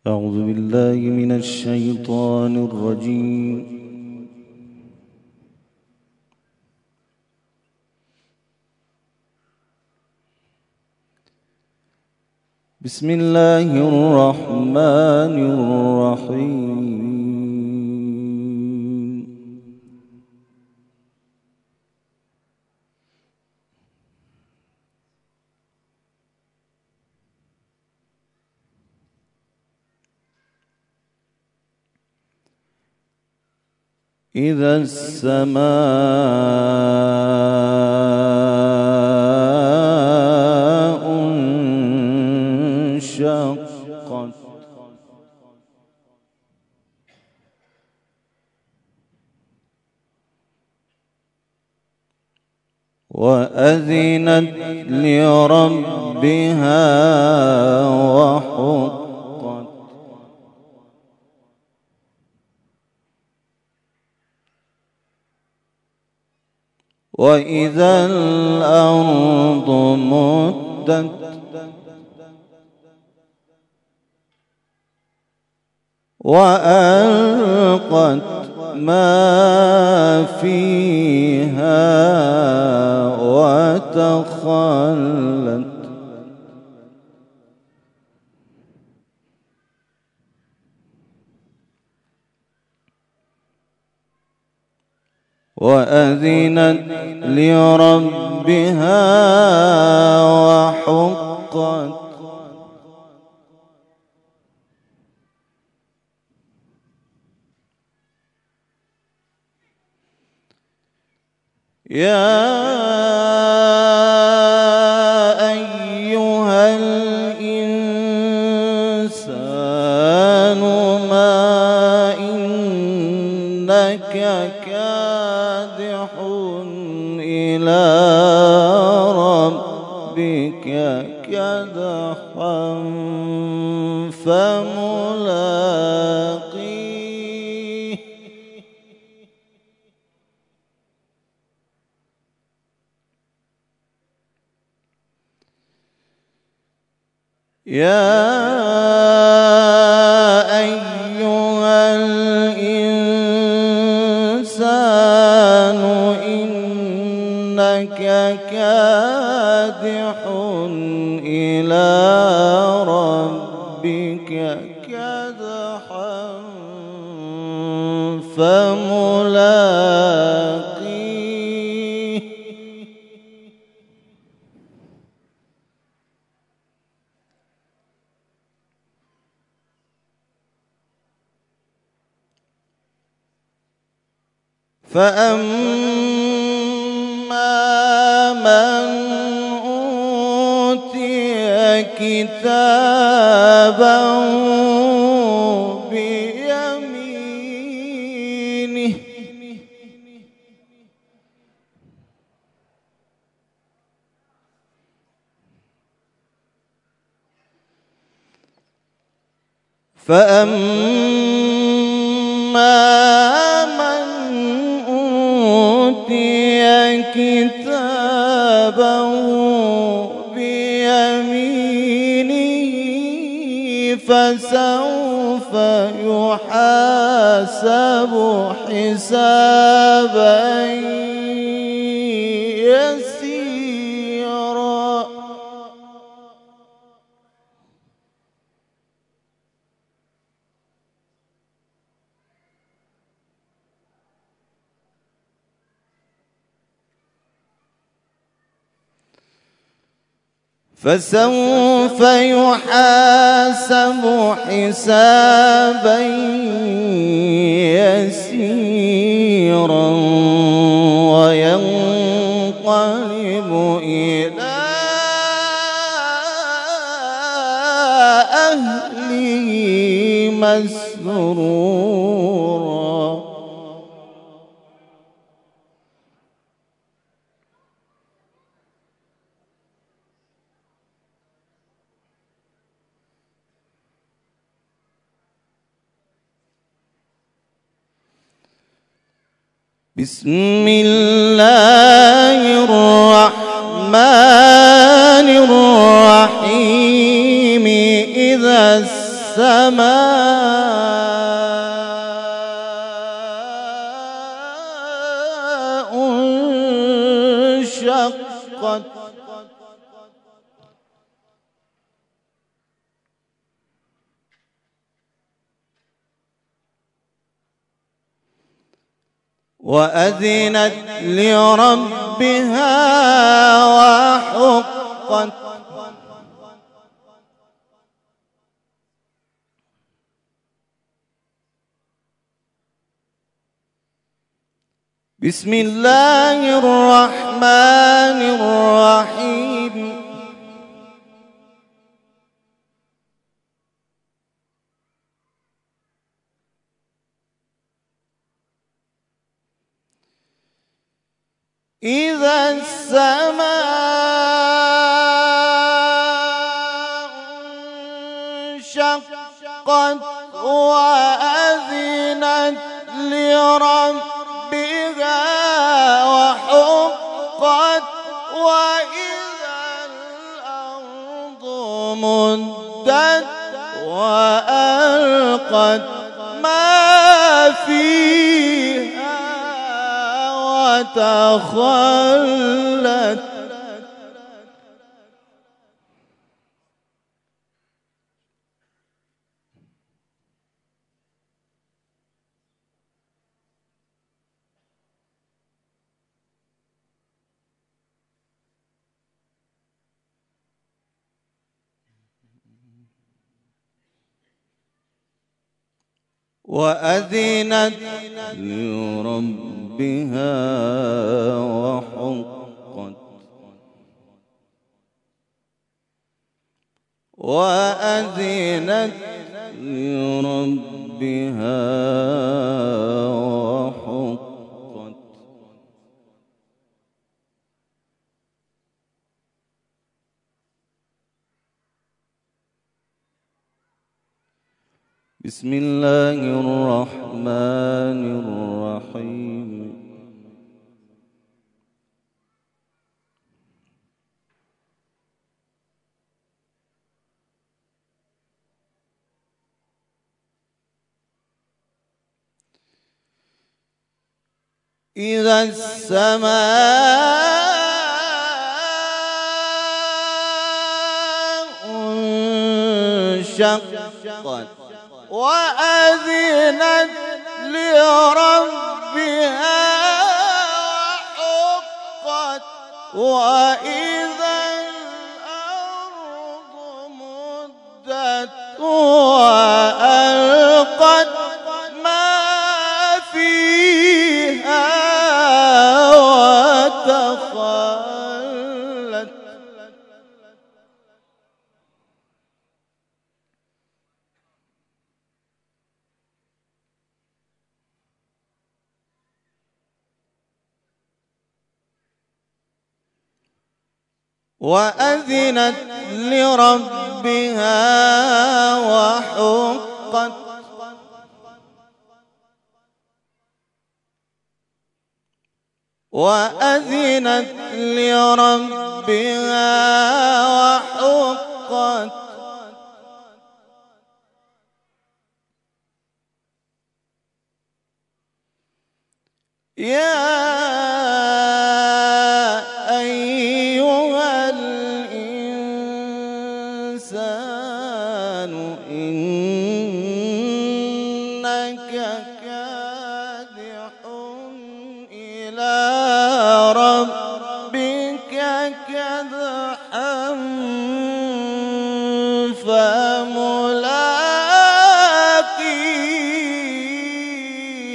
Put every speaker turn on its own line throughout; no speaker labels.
أعوذ بالله من الشيطان الرجيم. بسم الله الرحمن الرحيم. إذا السماء انشقت وأذنت لربها وحقت وإذا الأرض مدت وألقت ما فيها وتخلت وأذنت لربها وحقت يا أيها الإنسان ما إنك كادح إلى ربك كدحا فملاقيه يا أيها الإنسان إنك كادح إلى ربك كدحا فملاقيه فأما من أوتي كتابه بيمينه كتابه بيمينه فسوف يحاسب حسابا يسيرا فسوف يحاسب حسابا يسيرا وينقلب إلى أهله مسرورا بسم الله الرحمن الرحيم إذا السماء انشقت وأذنت لربها وحقت بسم الله الرحمن الرحيم إذا السماء انشقت وأذنت لربها وحقت وإذا الأرض مدت وألقت ما فيها وتخلت وأذنت لربها وحقت وأذنت لربها وحقت بسم الله الرحمن الرحيم إذا السماء انشقت وأذنت لربها وحقت وإذا الأرض مدت وألقت ما فيها وتخلت وأذنت لربها وحقت وأذنت لربها وحقت يا أيها الإنسان إنك كادح إلى ربك كدحا فملاقيه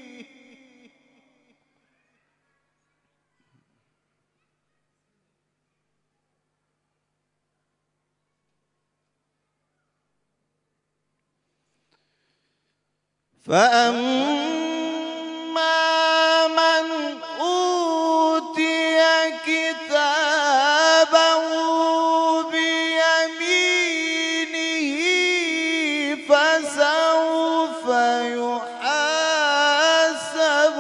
فأما من أوتي كتابه بيمينه فسوف يحاسب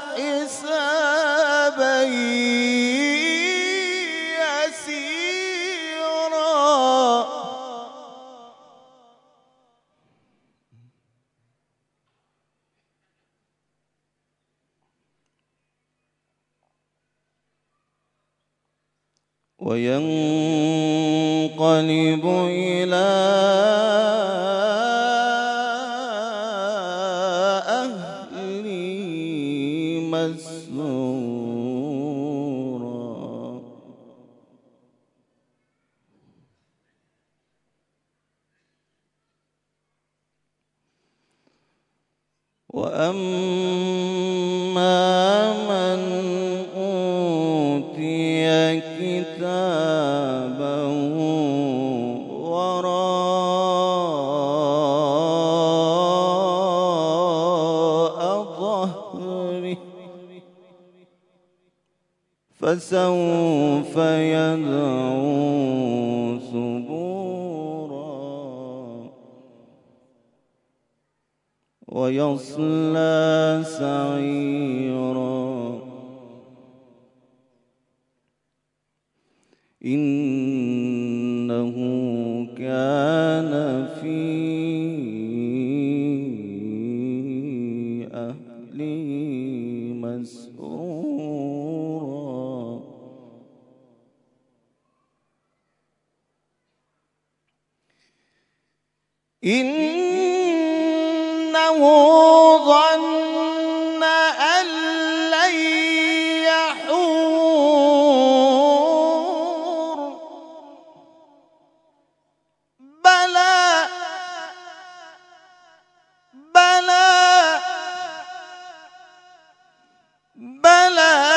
حسابا يسيرا وينقلب إلى أهله مسرورا. وأما من أوتي كتابه وراء ظهره فسوف يدعو ثبورا ويصلى سعيرا. إنه كان في أهله مسرورا. إنه ظن أن لن يحور بلى بلى بلى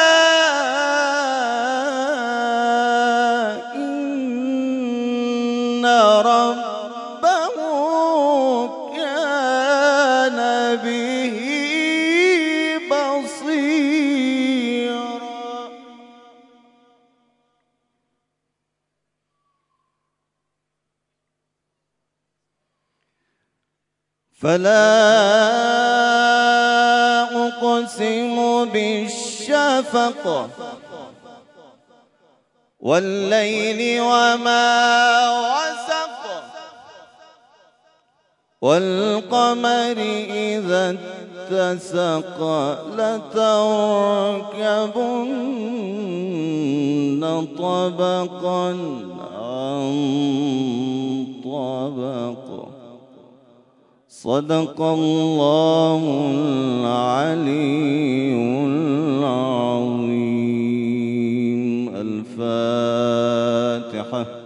إن ربه كان به بصيرا. فلا أقسم بالشفق والليل وما وسق والقمر إذا اتسق لتركبن طبقا عن طبق. صدق الله العلي العظيم. الفاتحة.